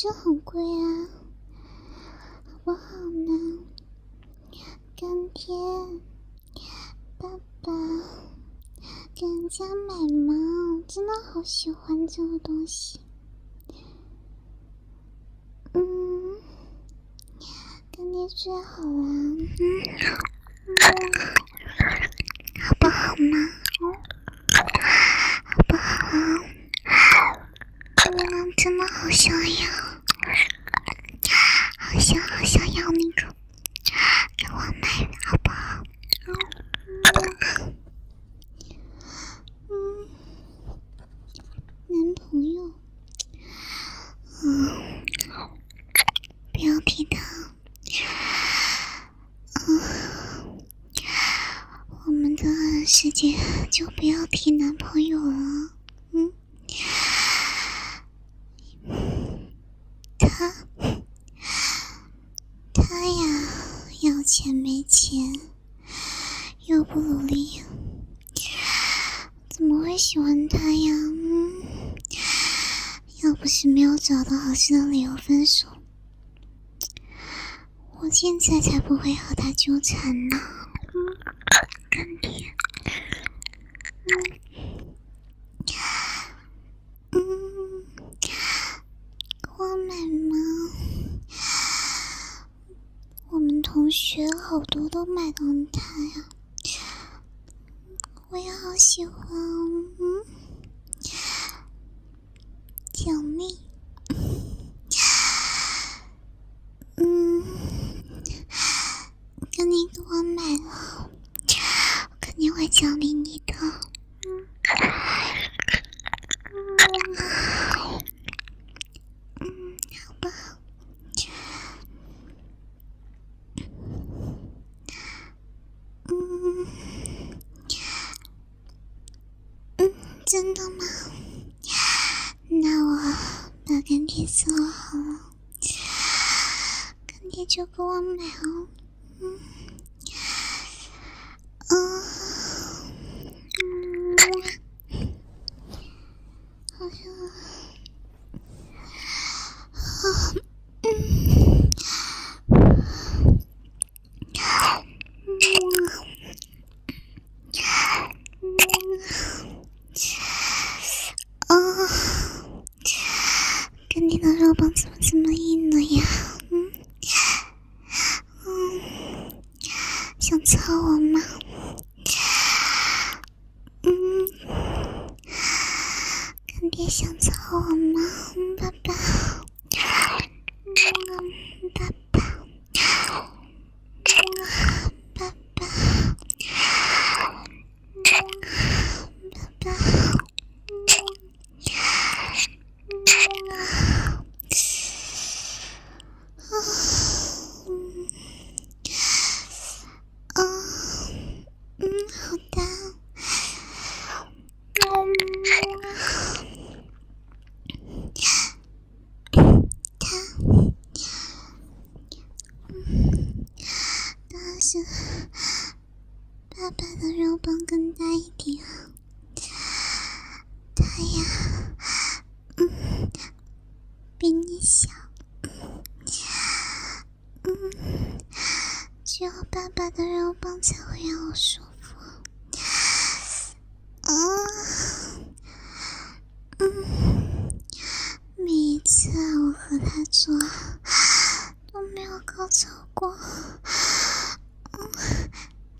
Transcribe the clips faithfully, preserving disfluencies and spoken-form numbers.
是很贵啊，好不好呢？干爹，爸爸，给人家买嘛，我真的好喜欢这个东西。嗯，干爹最好啦，嗯，好不好嘛？好不好啊？嗯，真的好想要，好想好想要那个，给我买好不好？嗯，嗯，男朋友，嗯，不要提他，嗯，我们的世界就不要提男朋友了，嗯。他，他呀，要钱没钱，又不努力，怎么会喜欢他呀？嗯，要不是没有找到合适的理由分手，我现在才不会和他纠缠呢。嗯，干爹，嗯，嗯，给我买吗？我们同学好多都买到它呀，我也好喜欢。嗯，小蜜，嗯，跟你给我买了，我肯定会奖励你的。嗯，嗯，好不好？嗯，嗯，真的吗？那我把干爹做好了，干爹就给我买哦。嗯，嗯，嗯，好像，啊，嗯，啊，干爹的肉棒怎么这么硬了呀？嗯，嗯，想操我吗？嗯，干爹想操我吗？嗯，爸爸，嗯，爸爸，嗯，爸爸，嗯，爸爸，嗯，啊，嗯，好的。当然是爸爸的肉棒更大一点啊！他呀，嗯，比你小，嗯，只有爸爸的肉棒才会让我舒服。啊，嗯，每一次啊，我和他做都没有高潮过。嗯，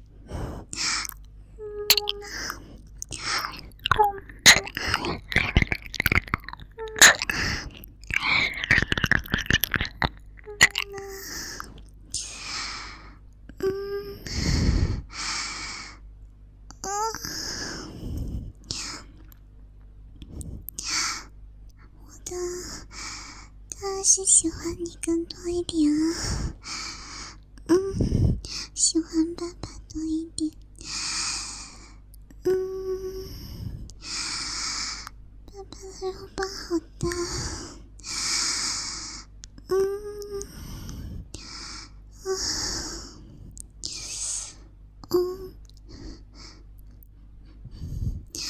嗯，啊，我的当然是喜欢你更多一点啊。嗯，喜欢爸爸多一点。嗯，爸爸的肉棒好大。嗯，啊，嗯，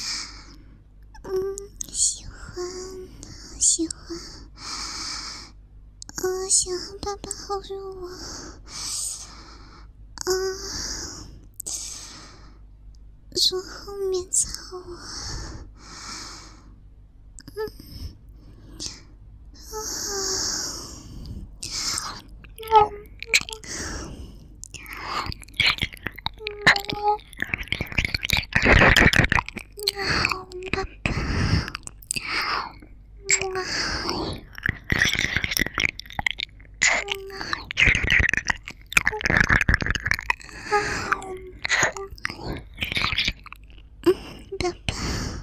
嗯，喜欢，好喜欢。 想要爸爸吼入我，啊，从后面操我，嗯，啊，爸爸，爸爸，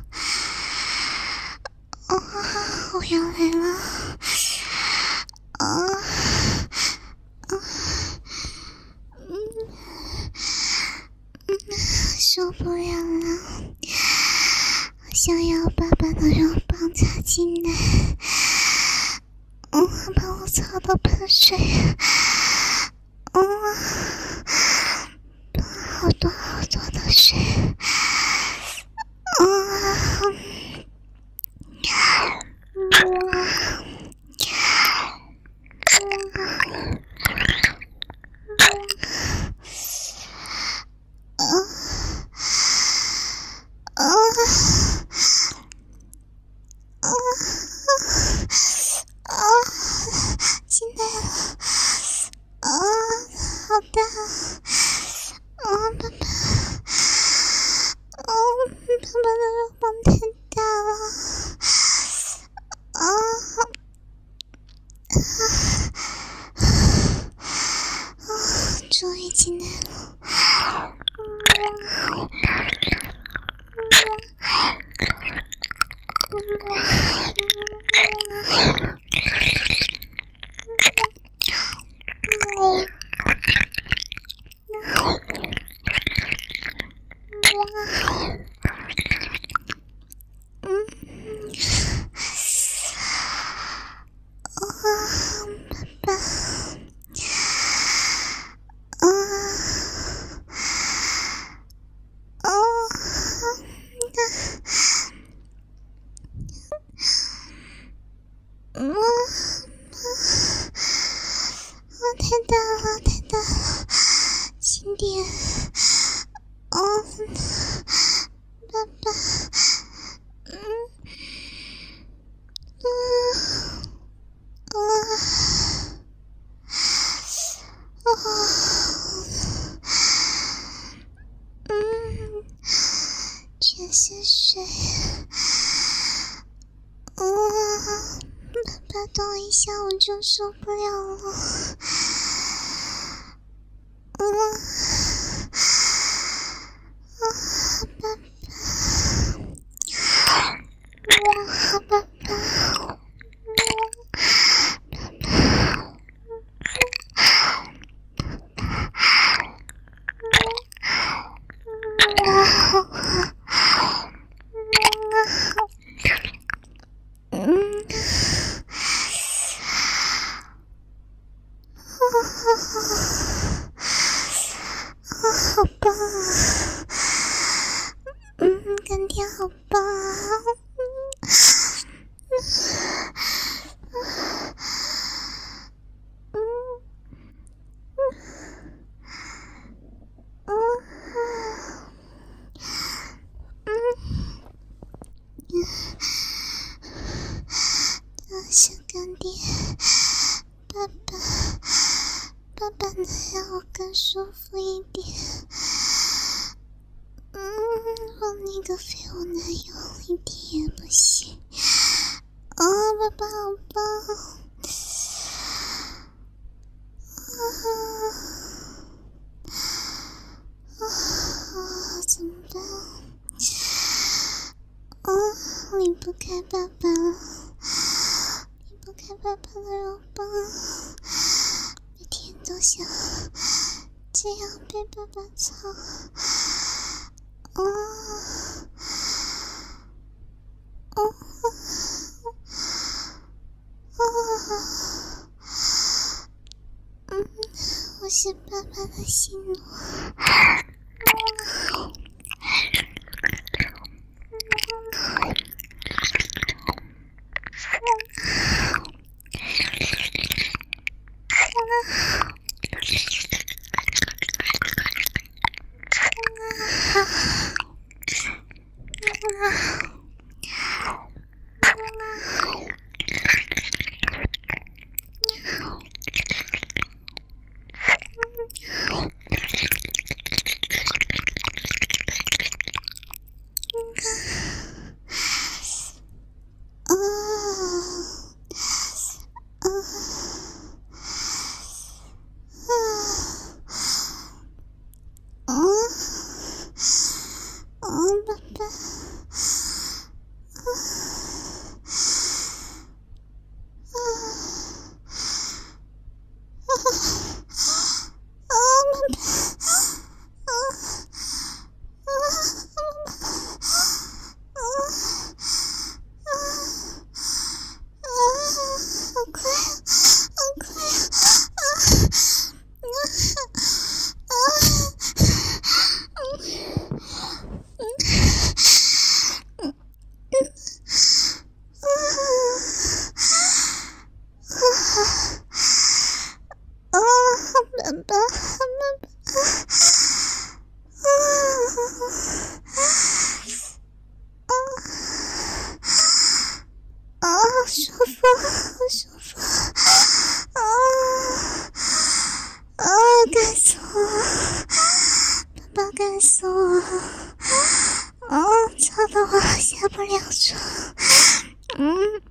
哦，我要来了，啊，啊，嗯，嗯，受不了了，想要爸爸的肉棒插进来，嗯，把我操到喷水，嗯，好多好多的水，嗯，进来了，啊，好大，啊，爸爸，哦，爸爸的肉棒太大了，啊，啊，终于进来了，嗯，太大了，太大了，轻点，哦，爸爸，嗯，嗯，啊，啊，嗯，全是水，啊，爸爸动一下我就受不了了，嗯，啊，爸爸，啊，爸爸，嗯，好棒啊！嗯，感觉好棒啊！嗯，嗯，嗯，小干爹，爸爸，爸爸能让我更舒服一点。嗯，我那个废物男友一点也不行。啊，爸爸好棒！啊啊，怎么办？啊，离不开爸爸了，离不开爸爸的肉棒，每天都想这样被爸爸操。啊啊啊！嗯，我是爸爸的心奴。 宝贝，舒服，舒服，啊啊！干死我，爸爸干死我，啊！吵得我下不了床，嗯。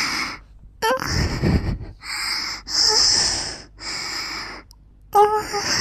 啊。